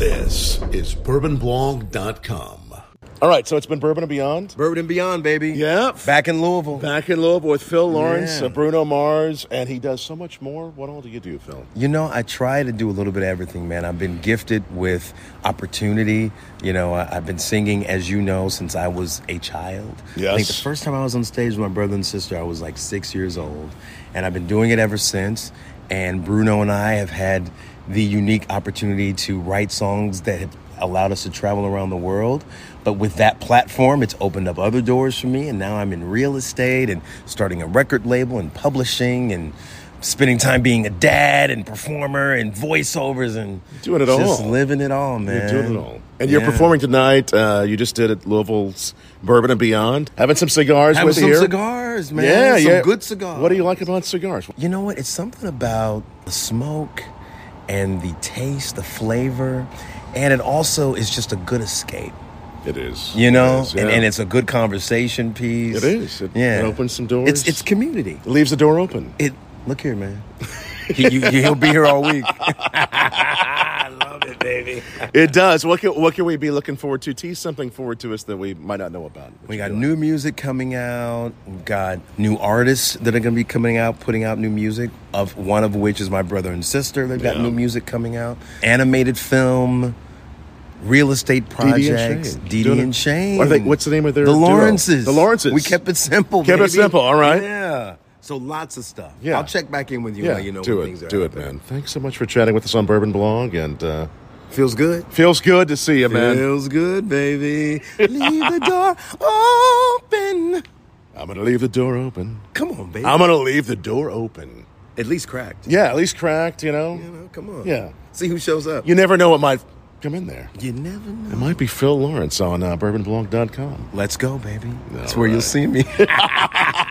This is bourbonblog.com. All right, so it's been Bourbon and Beyond. Bourbon and Beyond, baby. Yeah. Back in Louisville. Back in Louisville with Phil Lawrence, Yeah. Bruno Mars, and he does so much more. What all do you do, Phil? You know, I try to do a little bit of everything, man. I've been gifted with opportunity. You know, I've been singing, as you know, since I was a child. Yes. I think the first time I was on stage with my brother and sister, I was like 6 years old. And I've been doing it ever since. And Bruno and I have had the unique opportunity to write songs that have allowed us to travel around the world. But with that platform, it's opened up other doors for me. And now I'm in real estate and starting a record label and publishing and spending time being a dad and performer and voiceovers and Doing it just all. living it all, man. You're doing it all. And you're Yeah. performing tonight. You just did at Louisville's Bourbon and Beyond. Having some cigars Having with some you here. cigars, man. Yeah, some yeah. good cigars. What do you like about cigars? You know what? It's something about the smoke and the taste, the flavor, and it also is just a good escape. It is. You know, It is, yeah. and it's a good conversation piece. It is. It opens some doors. It's community. It leaves the door open. Look here, man. He'll be here all week. I love it, baby. It does. What can we be looking forward to? Tease something forward to us that we might not know about. What We you got doing? new music coming out. We've got new artists that are going to be coming out, putting out new music, one of which is my brother and sister. They've got Yeah. new music coming out. Animated film, real estate projects. Didi Doing and it. Shane. What's the name of their The duo? Lawrences. The Lawrences. We kept it simple, Kept it baby. simple, all right. Yeah. So lots of stuff. Yeah. I'll check back in with you Yeah, and let you know do when it. things are Do it, happening. man. Thanks so much for chatting with us on Bourbon Blog, and Feels good. feels good to see you, man. Feels good, baby. Leave the door open. I'm gonna leave the door open. Come on, baby. I'm gonna leave the door open. At least cracked. Yeah, at least cracked. You know. You know, come on. Yeah. See who shows up. You never know what might come in there. You never know. It might be Phil Lawrence on bourbonblog.com. Let's go, baby. That's All where you'll right. see me.